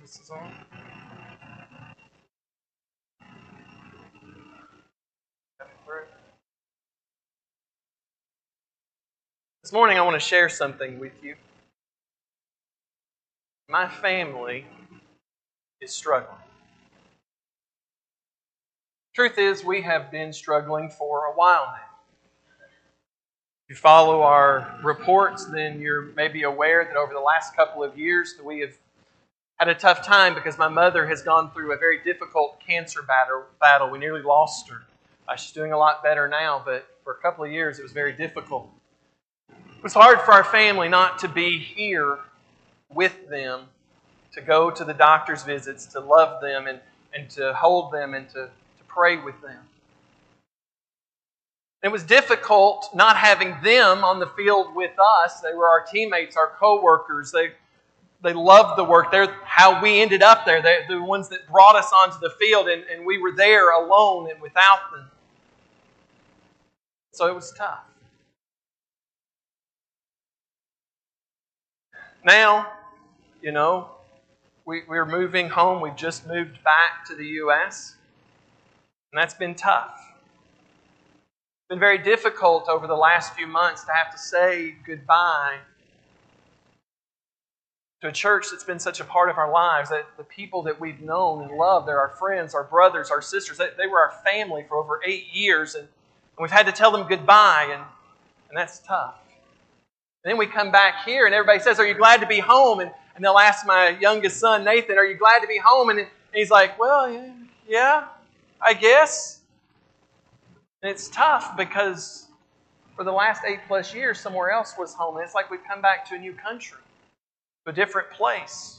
This is on. This morning I want to share something with you. My family is struggling. Truth is, we have been struggling for a while now. If you follow our reports, then you're maybe aware that over the last couple of years that we have had a tough time because my mother has gone through a very difficult cancer battle. We nearly lost her. She's doing a lot better now, but for a couple of years it was very difficult. It was hard for our family not to be here with them, to go to the doctor's visits, to love them and to hold them and to pray with them. It was difficult not having them on the field with us. They were our teammates, our co-workers. They loved the work. They're how we ended up there. They're the ones that brought us onto the field, and we were there alone and without them. So it was tough. Now, we're moving home. We've just moved back to the U.S., and that's been tough. It's been very difficult over the last few months to have to say goodbye to a church that's been such a part of our lives, that the people that we've known and loved, they're our friends, our brothers, our sisters. They were our family for over 8 years, and we've had to tell them goodbye, and that's tough. And then we come back here, and everybody says, "Are you glad to be home?" And they'll ask my youngest son, Nathan, "Are you glad to be home?" And he's like, "Well, yeah, I guess." And it's tough because for the last 8+ years, somewhere else was home. And it's like we've come back to a new country, to a different place.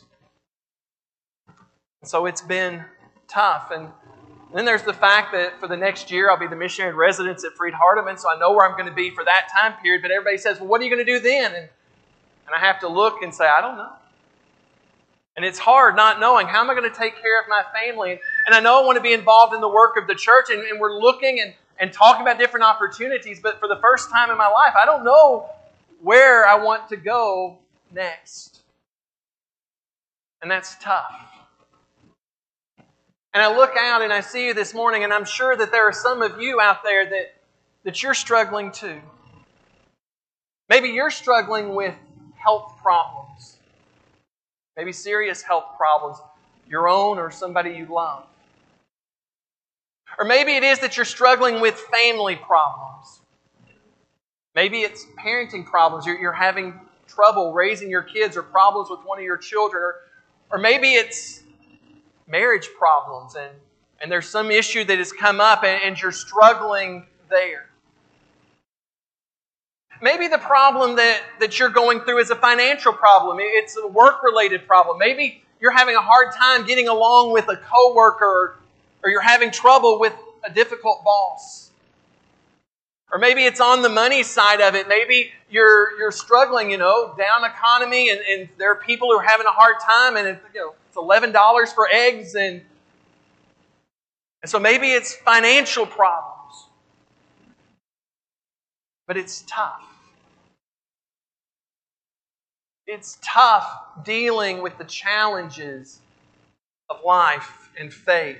And so it's been tough. And then there's the fact that for the next year, I'll be the missionary in residence at Freed Hardeman, so I know where I'm going to be for that time period. But everybody says, "Well, what are you going to do then?" And I have to look and say, "I don't know." And it's hard not knowing, how am I going to take care of my family? And I know I want to be involved in the work of the church, and we're looking and talking about different opportunities, but for the first time in my life, I don't know where I want to go next. And that's tough. And I look out and I see you this morning, and I'm sure that there are some of you out there that you're struggling too. Maybe you're struggling with health problems. Maybe serious health problems, your own or somebody you love. Or maybe it is that you're struggling with family problems. Maybe it's parenting problems. You're having trouble raising your kids, or problems with one of your children. Or maybe it's marriage problems, and there's some issue that has come up and you're struggling there. Maybe the problem that you're going through is a financial problem. It's a work-related problem. Maybe you're having a hard time getting along with a coworker, or you're having trouble with a difficult boss. Or maybe it's on the money side of it. Maybe you're struggling, down economy, and there are people who are having a hard time, and it's $11 for eggs, and so maybe it's financial problems. But it's tough. It's tough dealing with the challenges of life and faith.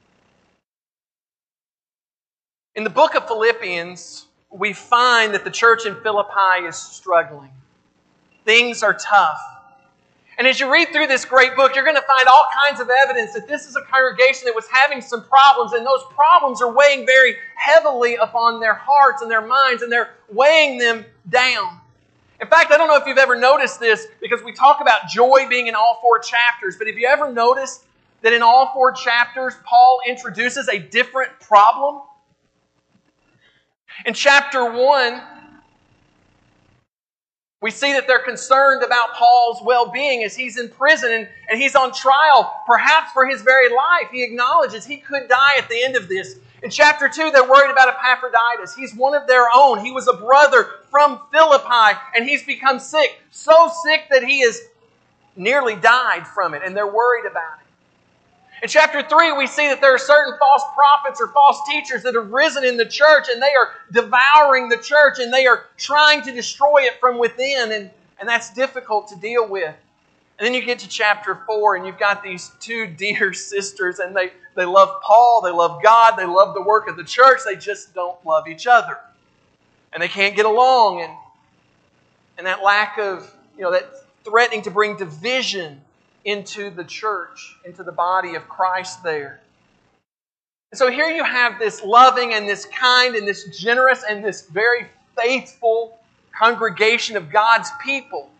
In the book of Philippians, we find that the church in Philippi is struggling. Things are tough. And as you read through this great book, you're going to find all kinds of evidence that this is a congregation that was having some problems, and those problems are weighing very heavily upon their hearts and their minds, and they're weighing them down. In fact, I don't know if you've ever noticed this, because we talk about joy being in all 4 chapters, but have you ever noticed that in all 4 chapters, Paul introduces a different problem? In chapter 1, we see that they're concerned about Paul's well-being as he's in prison and he's on trial, perhaps for his very life. He acknowledges he could die at the end of this. In chapter 2, they're worried about Epaphroditus. He's one of their own. He was a brother from Philippi, and he's become sick. So sick that he has nearly died from it, and they're worried about it. In chapter 3, we see that there are certain false prophets or false teachers that have risen in the church, and they are devouring the church, and they are trying to destroy it from within, and that's difficult to deal with. And then you get to chapter 4, and you've got these two dear sisters, and they love Paul, they love God, they love the work of the church, they just don't love each other. And they can't get along, and that lack of, that threatening to bring division into the church, into the body of Christ there. And so here you have this loving and this kind and this generous and this very faithful congregation of God's people.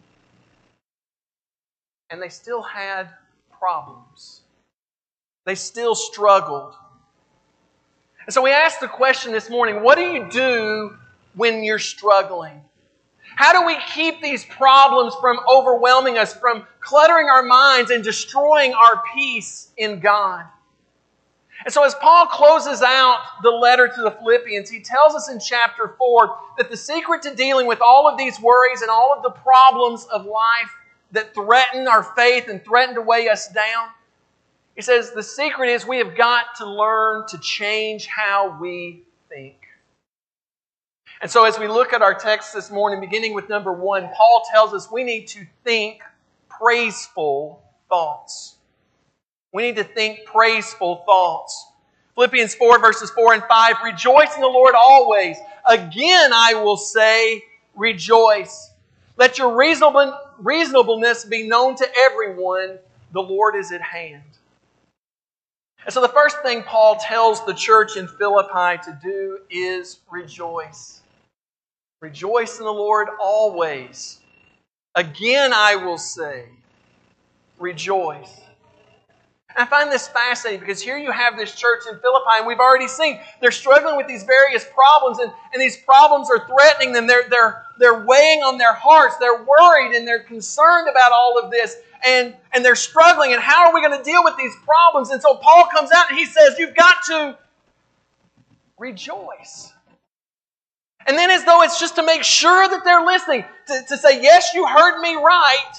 And they still had problems. They still struggled. And so we asked the question this morning, what do you do when you're struggling? How do we keep these problems from overwhelming us, from cluttering our minds and destroying our peace in God? And so as Paul closes out the letter to the Philippians, he tells us in chapter 4 that the secret to dealing with all of these worries and all of the problems of life that threaten our faith and threaten to weigh us down, he says the secret is we have got to learn to change how we think. And so as we look at our text this morning, beginning with number 1, Paul tells us we need to think praiseful thoughts. We need to think praiseful thoughts. Philippians 4 verses 4 and 5, rejoice in the Lord always. Again I will say, rejoice. Let your reasonableness be known to everyone. The Lord is at hand. And so the first thing Paul tells the church in Philippi to do is rejoice. Rejoice in the Lord always. Again I will say, rejoice. And I find this fascinating because here you have this church in Philippi, and we've already seen they're struggling with these various problems, and these problems are threatening them. They're weighing on their hearts. They're worried and they're concerned about all of this, and they're struggling. And how are we going to deal with these problems? And so Paul comes out and he says, you've got to rejoice. And then as though it's just to make sure that they're listening, to say, yes, you heard me right.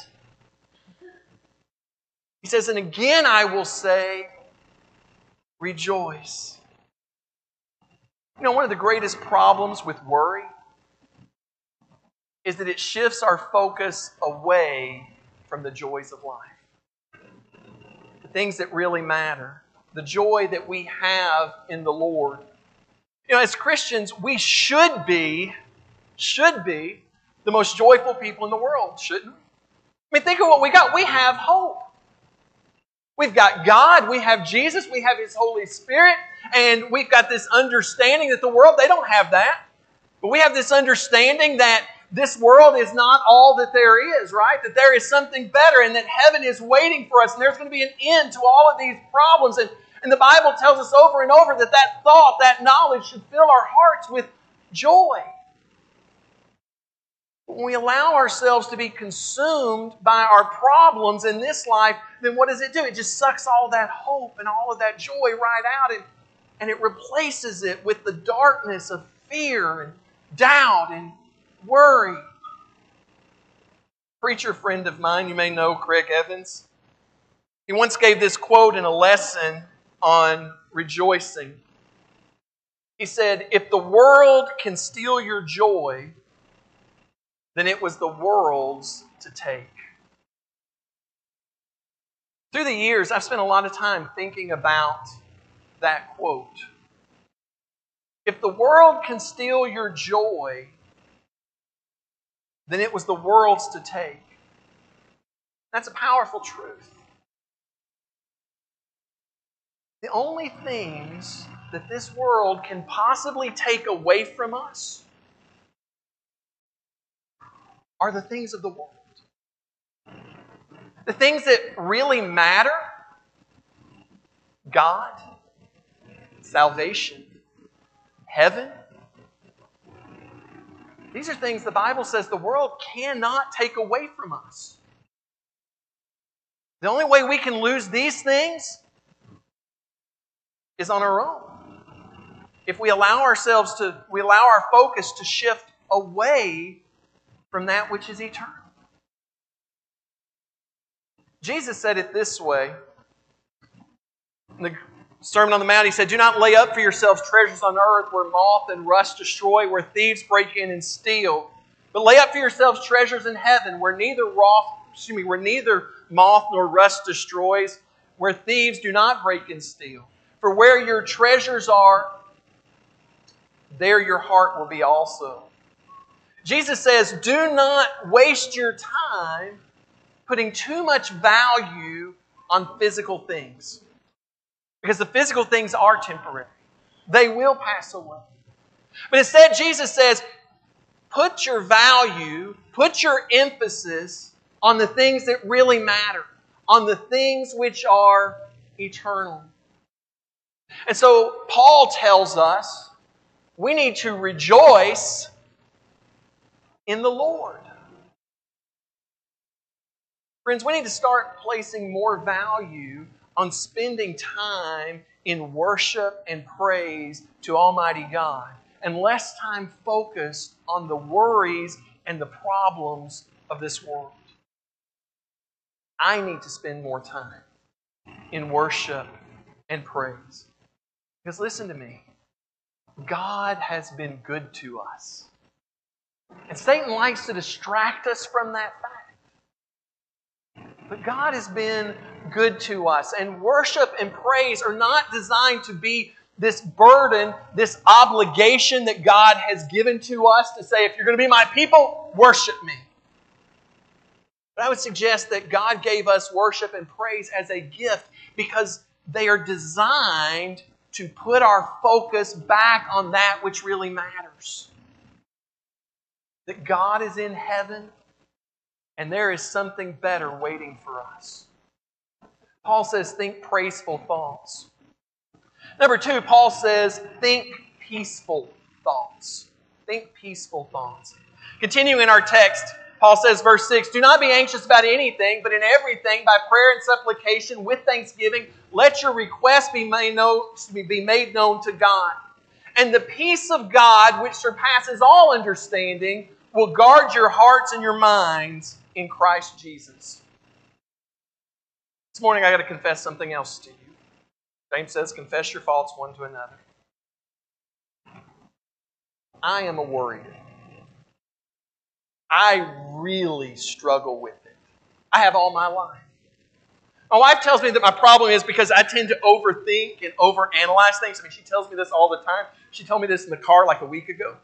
He says, and again I will say, rejoice. One of the greatest problems with worry is that it shifts our focus away from the joys of life. The things that really matter. The joy that we have in the Lord. As Christians, we should be the most joyful people in the world, shouldn't we? Think of what we got. We have hope. We've got God, we have Jesus, we have His Holy Spirit, and we've got this understanding that the world, they don't have that. But we have this understanding that this world is not all that there is, right? That there is something better and that heaven is waiting for us and there's going to be an end to all of these problems. And the Bible tells us over and over that thought, that knowledge should fill our hearts with joy. When we allow ourselves to be consumed by our problems in this life, then what does it do? It just sucks all that hope and all of that joy right out, and it replaces it with the darkness of fear and doubt and worry. A preacher friend of mine, you may know Craig Evans, he once gave this quote in a lesson on rejoicing. He said, if the world can steal your joy, then it was the world's to take. Through the years, I've spent a lot of time thinking about that quote. If the world can steal your joy, then it was the world's to take. That's a powerful truth. The only things that this world can possibly take away from us are the things of the world. The things that really matter, God, salvation, heaven. These are things the Bible says the world cannot take away from us. The only way we can lose these things is on our own. If we allow our focus to shift away from that which is eternal. Jesus said it this way. In the Sermon on the Mount, He said, do not lay up for yourselves treasures on earth where moth and rust destroy, where thieves break in and steal. But lay up for yourselves treasures in heaven where neither where neither moth nor rust destroys, where thieves do not break and steal. For where your treasures are, there your heart will be also. Jesus says, do not waste your time putting too much value on physical things. Because the physical things are temporary. They will pass away. But instead, Jesus says, put your value, put your emphasis on the things that really matter, on the things which are eternal. And so Paul tells us we need to rejoice in the Lord. Friends, we need to start placing more value on spending time in worship and praise to Almighty God, and less time focused on the worries and the problems of this world. I need to spend more time in worship and praise. Because listen to me, God has been good to us. And Satan likes to distract us from that fact. But God has been good to us. And worship and praise are not designed to be this burden, this obligation that God has given to us to say, if you're going to be my people, worship me. But I would suggest that God gave us worship and praise as a gift because they are designed to put our focus back on that which really matters. That God is in heaven and there is something better waiting for us. Paul says, think praiseful thoughts. Number 2, Paul says, think peaceful thoughts. Think peaceful thoughts. Continuing in our text, Paul says, verse 6, do not be anxious about anything, but in everything, by prayer and supplication, with thanksgiving, let your requests be made known to God. And the peace of God, which surpasses all understanding, will guard your hearts and your minds in Christ Jesus. This morning I got to confess something else to you. James says, confess your faults one to another. I am a worrier. I really struggle with it. I have all my life. My wife tells me that my problem is because I tend to overthink and overanalyze things. I mean, she tells me this all the time. She told me this in the car like a week ago.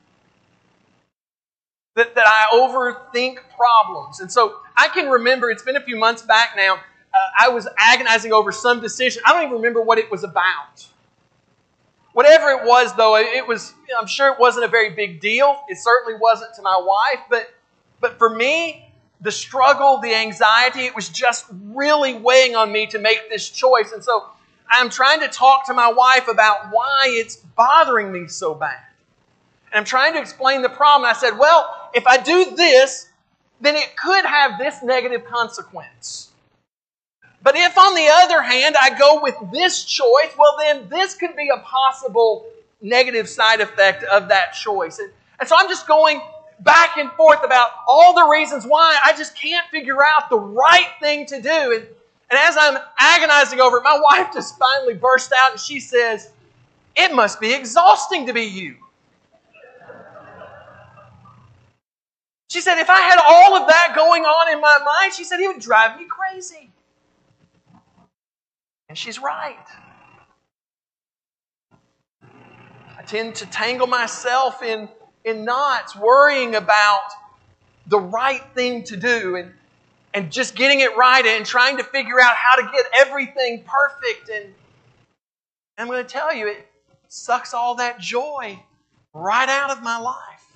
That I overthink problems. And so I can remember, it's been a few months back now, I was agonizing over some decision. I don't even remember what it was about. Whatever it was, though, I'm sure it wasn't a very big deal. It certainly wasn't to my wife. But for me, the struggle, the anxiety, it was just really weighing on me to make this choice. And so I'm trying to talk to my wife about why it's bothering me so bad. And I'm trying to explain the problem. I said, well, if I do this, then it could have this negative consequence. But if, on the other hand, I go with this choice, well, then this could be a possible negative side effect of that choice. And so I'm just going back and forth about all the reasons why I just can't figure out the right thing to do. And as I'm agonizing over it, my wife just finally burst out and she says, it must be exhausting to be you. She said, if I had all of that going on in my mind, she said, it would drive me crazy. And she's right. I tend to tangle myself in knots, worrying about the right thing to do and just getting it right and trying to figure out how to get everything perfect. And I'm going to tell you, it sucks all that joy right out of my life.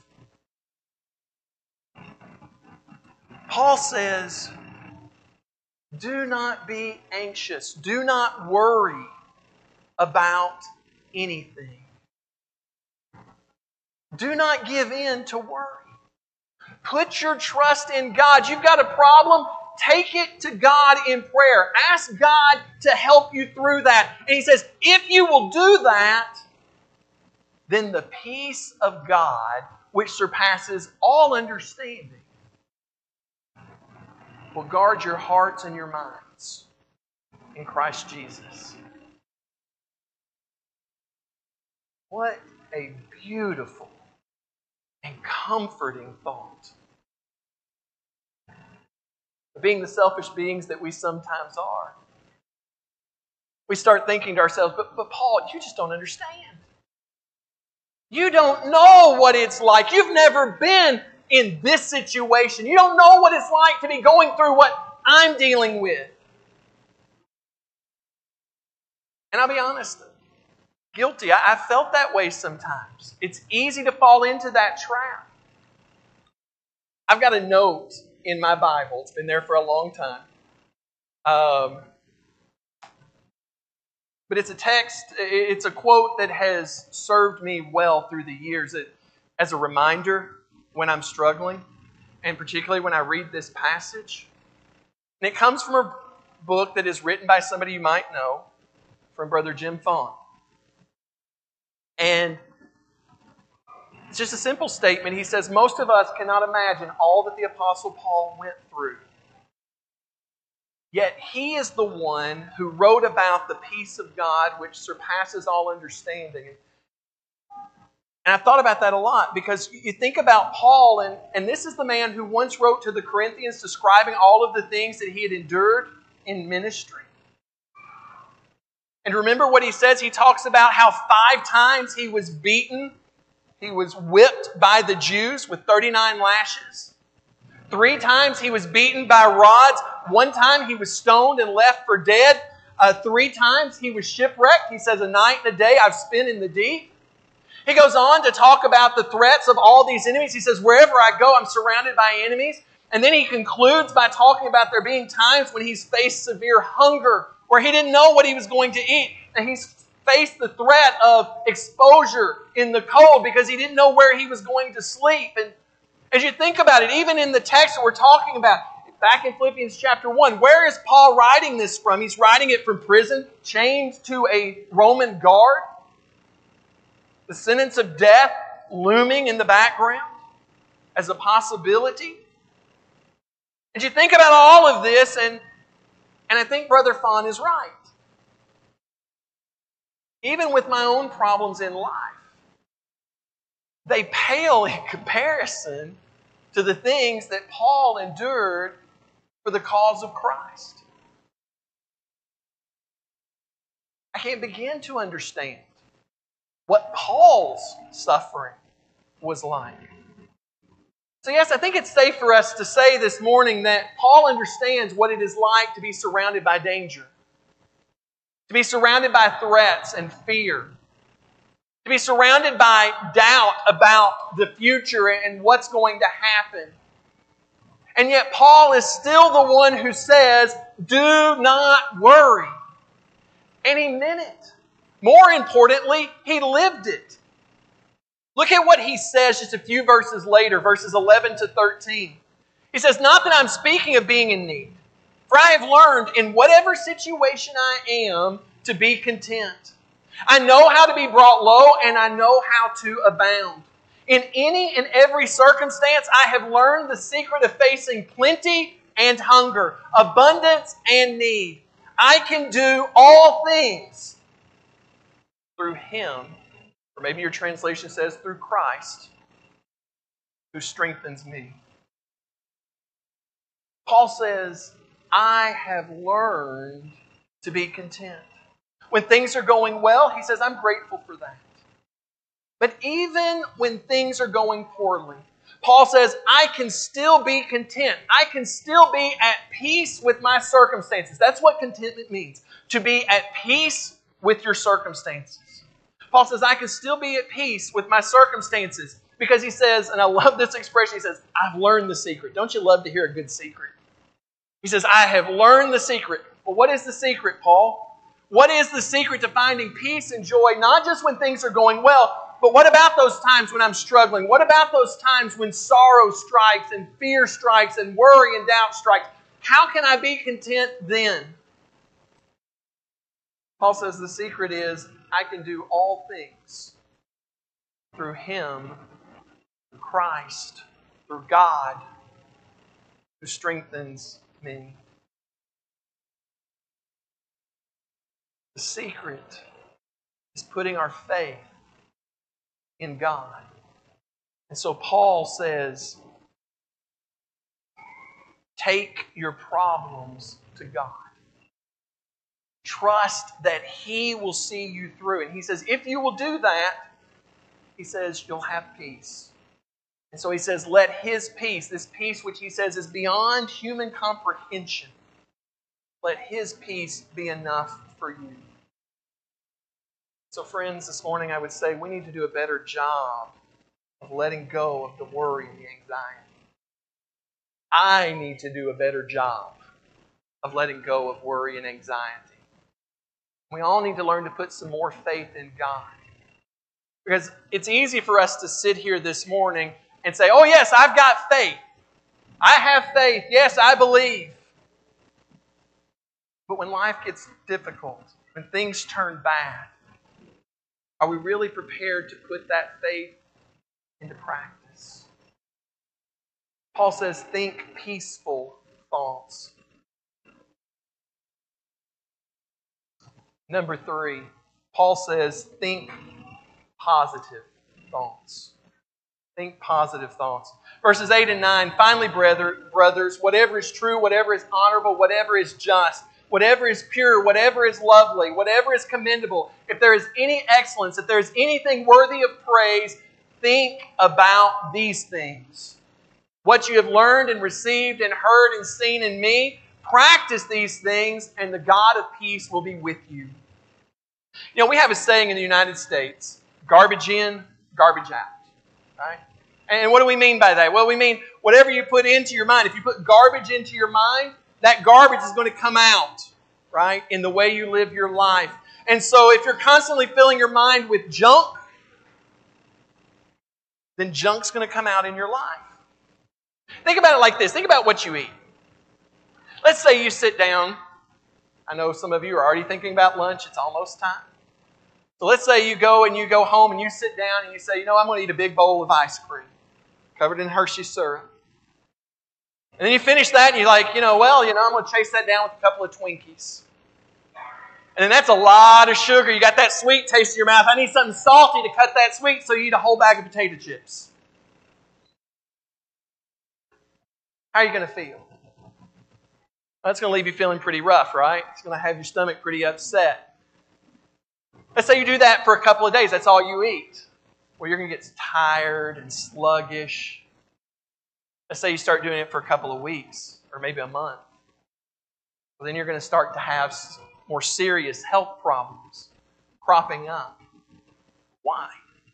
Paul says, do not be anxious. Do not worry about anything. Do not give in to worry. Put your trust in God. You've got a problem? Take it to God in prayer. Ask God to help you through that. And He says, if you will do that, then the peace of God, which surpasses all understanding, will guard your hearts and your minds in Christ Jesus. What a beautiful and comforting thought. being the selfish beings that we sometimes are, we start thinking to ourselves, but Paul, you just don't understand. You don't know what it's like. You've never been in this situation. You don't know what it's like to be going through what I'm dealing with. And I'll be honest, guilty. I felt that way sometimes. It's easy to fall into that trap. I've got a note in my Bible. It's been there for a long time. But it's a text, it's a quote that has served me well through the years as a reminder when I'm struggling, and particularly when I read this passage. And it comes from a book that is written by somebody you might know, from Brother Jim Fawn. And it's just a simple statement. He says, most of us cannot imagine all that the Apostle Paul went through. Yet he is the one who wrote about the peace of God which surpasses all understanding. And I've thought about that a lot, because you think about Paul, and this is the man who once wrote to the Corinthians describing all of the things that he had endured in ministry. And remember what he says? He talks about how 5 times he was beaten. He was whipped by the Jews with 39 lashes. 3 times he was beaten by rods. 1 time he was stoned and left for dead. 3 times he was shipwrecked. He says, a night and a day I've spent in the deep. He goes on to talk about the threats of all these enemies. He says, wherever I go, I'm surrounded by enemies. And then he concludes by talking about there being times when he's faced severe hunger, where he didn't know what he was going to eat. And he's faced the threat of exposure in the cold because he didn't know where he was going to sleep. And as you think about it, even in the text that we're talking about, back in Philippians chapter 1, where is Paul writing this from? He's writing it from prison, chained to a Roman guard. The sentence of death looming in the background as a possibility. And you think about all of this, and I think Brother Fawn is right. Even with my own problems in life, they pale in comparison to the things that Paul endured for the cause of Christ. I can't begin to understand what Paul's suffering was like. So yes, I think it's safe for us to say this morning that Paul understands what it is like to be surrounded by danger, to be surrounded by threats and fear, to be surrounded by doubt about the future and what's going to happen. And yet Paul is still the one who says, do not worry. And he meant it. More importantly, he lived it. Look at what he says just a few verses later, verses 11 to 13. He says, not that I'm speaking of being in need, for I have learned in whatever situation I am to be content. I know how to be brought low, and I know how to abound. In any and every circumstance, I have learned the secret of facing plenty and hunger, abundance and need. I can do all things through Him, or maybe your translation says through Christ, who strengthens me. Paul says, I have learned to be content. When things are going well, he says, I'm grateful for that. But even when things are going poorly, Paul says, I can still be content. I can still be at peace with my circumstances. That's what contentment means, to be at peace with your circumstances. Paul says, I can still be at peace with my circumstances because he says, and I love this expression, he says, I've learned the secret. Don't you love to hear a good secret? He says, I have learned the secret. Well, what is the secret, Paul? What is the secret to finding peace and joy, not just when things are going well, but what about those times when I'm struggling? What about those times when sorrow strikes and fear strikes and worry and doubt strikes? How can I be content then? Paul says the secret is I can do all things through Him, through Christ, through God, who strengthens me. The secret is putting our faith in God. And so Paul says, Take your problems to God. Trust that He will see you through. And He says, if you will do that, He says, you'll have peace. And so He says, let His peace, this peace which He says is beyond human comprehension, let His peace be enough for you. So friends, this morning I would say we need to do a better job of letting go of the worry and the anxiety. I need to do a better job of letting go of worry and anxiety. We all need to learn to put some more faith in God. Because it's easy for us to sit here this morning and say, oh yes, I've got faith. I have faith. Yes, I believe. But when life gets difficult, when things turn bad, are we really prepared to put that faith into practice? Paul says, think peaceful thoughts. Number 3, Paul says, think positive thoughts. Think positive thoughts. Verses 8 and 9, finally, brothers, whatever is true, whatever is honorable, whatever is just, whatever is pure, whatever is lovely, whatever is commendable, if there is any excellence, if there is anything worthy of praise, think about these things. What you have learned and received and heard and seen in me, practice these things, and the God of peace will be with you. You know, we have a saying in the United States, garbage in, garbage out. Right? And what do we mean by that? Well, we mean whatever you put into your mind. If you put garbage into your mind, that garbage is going to come out, right, in the way you live your life. And so if you're constantly filling your mind with junk, then junk's going to come out in your life. Think about it like this. Think about what you eat. Let's say you sit down. I know some of you are already thinking about lunch. It's almost time. So let's say you go home and you sit down and you say, I'm going to eat a big bowl of ice cream covered in Hershey syrup. And then you finish that and you're like, I'm going to chase that down with a couple of Twinkies. And then that's a lot of sugar. You got that sweet taste in your mouth. I need something salty to cut that sweet, so you eat a whole bag of potato chips. How are you going to feel? That's going to leave you feeling pretty rough, right? It's going to have your stomach pretty upset. Let's say you do that for a couple of days. That's all you eat. Well, you're going to get tired and sluggish. Let's say you start doing it for a couple of weeks or maybe a month. Well, then you're going to start to have more serious health problems cropping up. Why?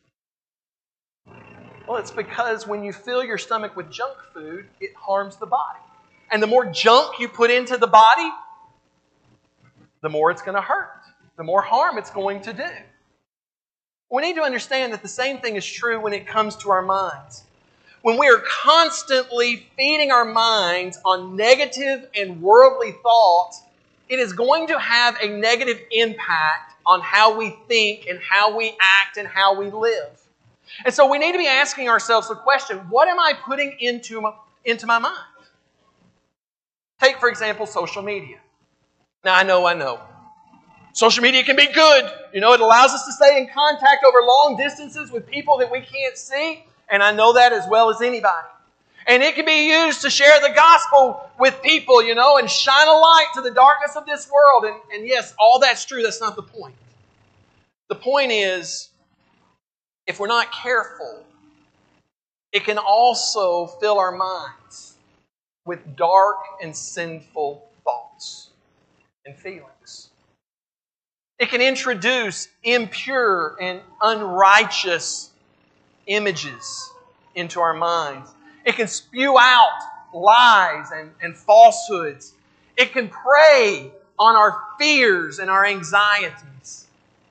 Well, it's because when you fill your stomach with junk food, it harms the body. And the more junk you put into the body, the more it's going to hurt. The more harm it's going to do. We need to understand that the same thing is true when it comes to our minds. When we are constantly feeding our minds on negative and worldly thoughts, it is going to have a negative impact on how we think and how we act and how we live. And so we need to be asking ourselves the question, what am I putting into my mind? Take, for example, social media. Now, I know. Social media can be good. It allows us to stay in contact over long distances with people that we can't see. And I know that as well as anybody. And it can be used to share the gospel with people, and shine a light to the darkness of this world. And yes, all that's true. That's not the point. The point is, if we're not careful, it can also fill our minds with dark and sinful thoughts and feelings. It can introduce impure and unrighteous images into our minds. It can spew out lies and falsehoods. It can prey on our fears and our anxieties.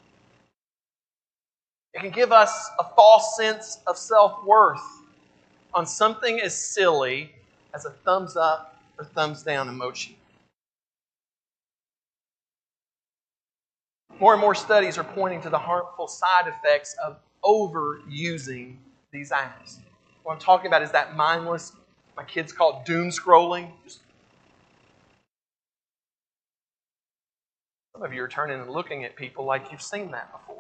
It can give us a false sense of self-worth on something as silly as a thumbs up or thumbs down emoji. More and more studies are pointing to the harmful side effects of overusing these apps. What I'm talking about is that mindless, my kids call it doom scrolling. Some of you are turning and looking at people like you've seen that before.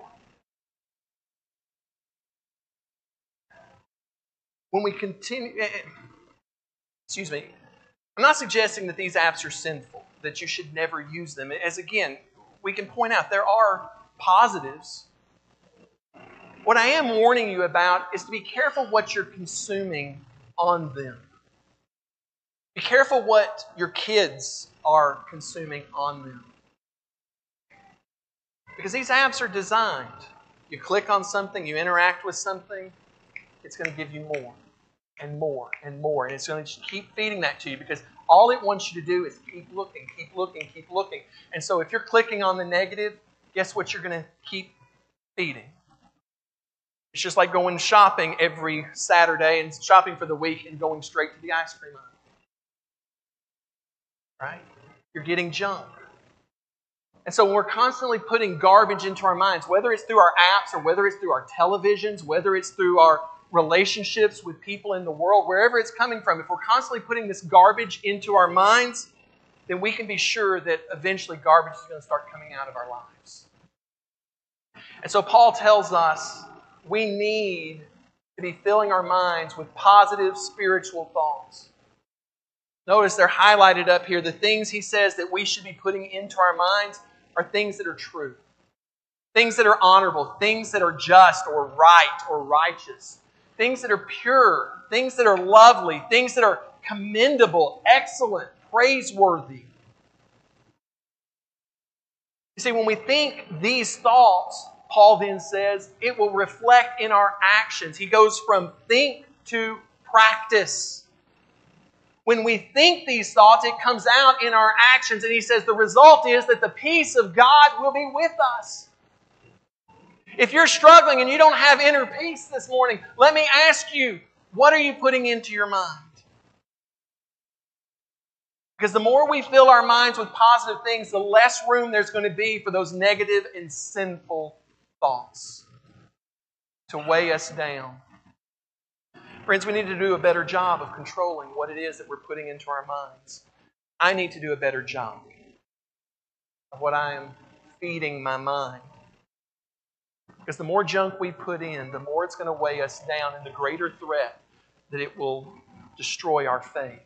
When we continue, I'm not suggesting that these apps are sinful, that you should never use them. As again, we can point out there are positives. What I am warning you about is to be careful what you're consuming on them. Be careful what your kids are consuming on them. Because these apps are designed. You click on something, you interact with something, it's going to give you more and more and more. And it's going to keep feeding that to you because all it wants you to do is keep looking, keep looking, keep looking. And so if you're clicking on the negative, guess what you're going to keep feeding? It's just like going shopping every Saturday and shopping for the week and going straight to the ice cream aisle. Right? You're getting junk. And so when we're constantly putting garbage into our minds, whether it's through our apps or whether it's through our televisions, whether it's through our relationships with people in the world, wherever it's coming from, if we're constantly putting this garbage into our minds, then we can be sure that eventually garbage is going to start coming out of our lives. And so Paul tells us we need to be filling our minds with positive spiritual thoughts. Notice they're highlighted up here. The things he says that we should be putting into our minds are things that are true, things that are honorable, things that are just or right or righteous, things that are pure, things that are lovely, things that are commendable, excellent, praiseworthy. You see, when we think these thoughts, Paul then says, it will reflect in our actions. He goes from think to practice. When we think these thoughts, it comes out in our actions. And he says the result is that the peace of God will be with us. If you're struggling and you don't have inner peace this morning, let me ask you, what are you putting into your mind? Because the more we fill our minds with positive things, the less room there's going to be for those negative and sinful thoughts to weigh us down. Friends, we need to do a better job of controlling what it is that we're putting into our minds. I need to do a better job of what I am feeding my mind. Because the more junk we put in, the more it's going to weigh us down and the greater threat that it will destroy our faith.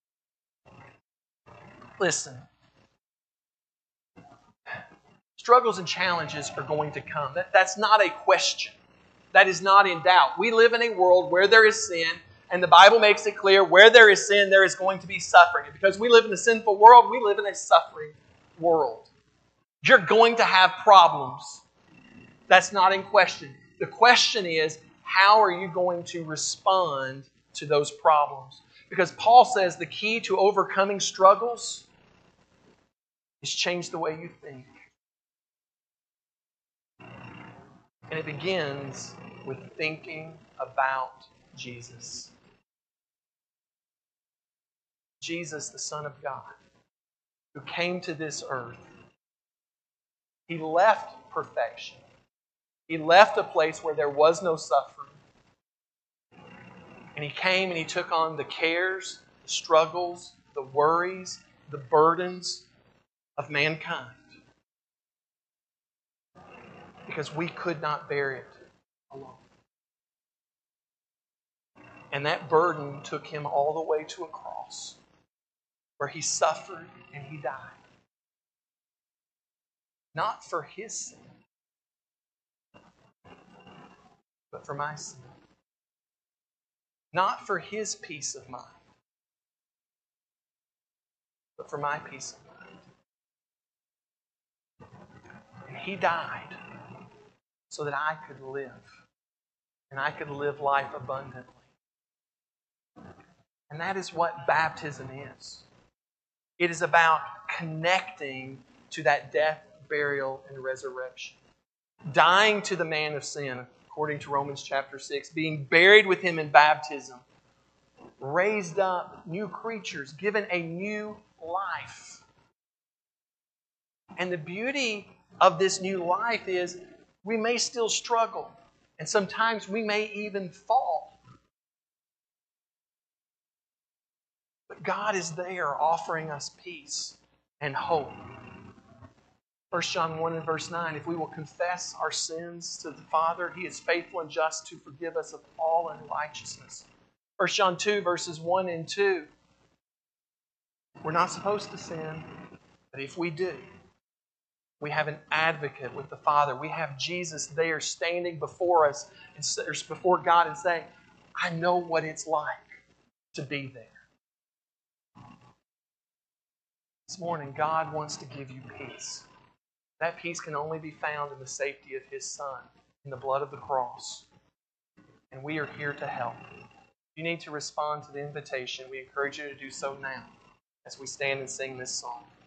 Listen, struggles and challenges are going to come. That's not a question. That is not in doubt. We live in a world where there is sin, and the Bible makes it clear where there is sin, there is going to be suffering. And because we live in a sinful world, we live in a suffering world. You're going to have problems. That's not in question. The question is, how are you going to respond to those problems? Because Paul says the key to overcoming struggles is change the way you think. And it begins with thinking about Jesus. Jesus, the Son of God, who came to this earth. He left perfection. He left a place where there was no suffering. And He came and He took on the cares, the struggles, the worries, the burdens of mankind. Because we could not bear it alone. And that burden took Him all the way to a cross where He suffered and He died. Not for His sin, but for my sin. Not for His peace of mind, but for my peace of mind. And He died so that I could live. And I could live life abundantly. And that is what baptism is. It is about connecting to that death, burial, and resurrection. Dying to the man of sin, according to Romans chapter 6. Being buried with Him in baptism. Raised up, new creatures, given a new life. And the beauty of this new life is we may still struggle. And sometimes we may even fall. But God is there offering us peace and hope. 1 John 1 and verse 9, if we will confess our sins to the Father, He is faithful and just to forgive us of all unrighteousness. 1 John 2 verses 1 and 2, We're not supposed to sin, but if we do, we have an advocate with the Father. We have Jesus there standing before us, and before God, and saying, I know what it's like to be there. This morning, God wants to give you peace. That peace can only be found in the safety of His Son, in the blood of the cross. And we are here to help. If you need to respond to the invitation, we encourage you to do so now as we stand and sing this song.